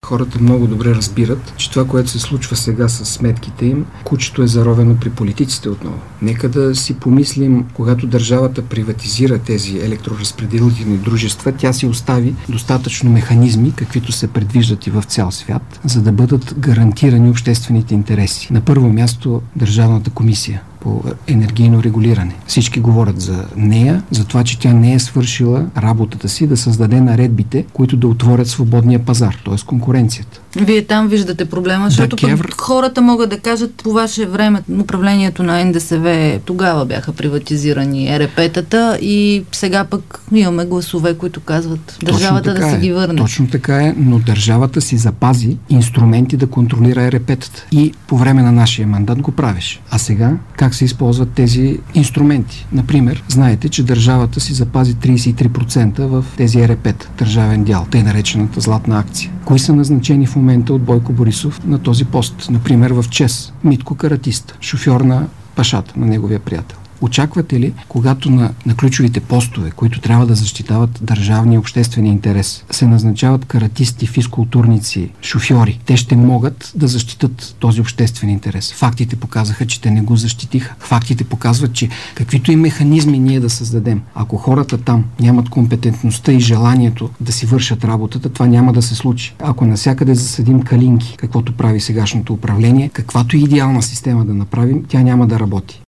Хората много добре разбират, че това, което се случва сега с сметките им, кучето е заровено при политиците отново. Нека да си помислим, когато държавата приватизира тези електроразпределителни дружества, тя си остави достатъчно механизми, каквито се предвиждат и в цял свят, за да бъдат гарантирани обществените интереси. На първо място Държавната комисия по енергийно регулиране. Всички говорят за нея, за това, че тя не е свършила работата си да създаде наредбите, които да отворят свободния пазар, т.е. конкуренцията. Вие там виждате проблема, защото хората могат да кажат, по ваше време управлението на НДСВ тогава бяха приватизирани ЕРП-тата и сега пък имаме гласове, които казват държавата да се ги върне. Точно така е, но държавата си запази инструменти да контролира ЕРП-тата. И по време на нашия мандат го правиш. А сега как се използват тези инструменти? Например, знаете, че държавата си запази 33% в тези ЕРП-та, държавен дял, тъй наречената златна акция. Кои са назначени в момента от Бойко Борисов на този пост? Например, в ЧЕЗ Митко Каратиста, шофьор на Пашата, на неговия приятел. Очаквате ли, когато на ключовите постове, които трябва да защитават държавния и обществения интерес, се назначават каратисти, физкултурници, шофьори, те ще могат да защитат този обществен интерес? Фактите показаха, че те не го защитиха. Фактите показват, че каквито и механизми ние да създадем, ако хората там нямат компетентността и желанието да си вършат работата, това няма да се случи. Ако навсякъде засадим калинки, каквото прави сегашното управление, каквато и идеална система да направим, тя няма да работи.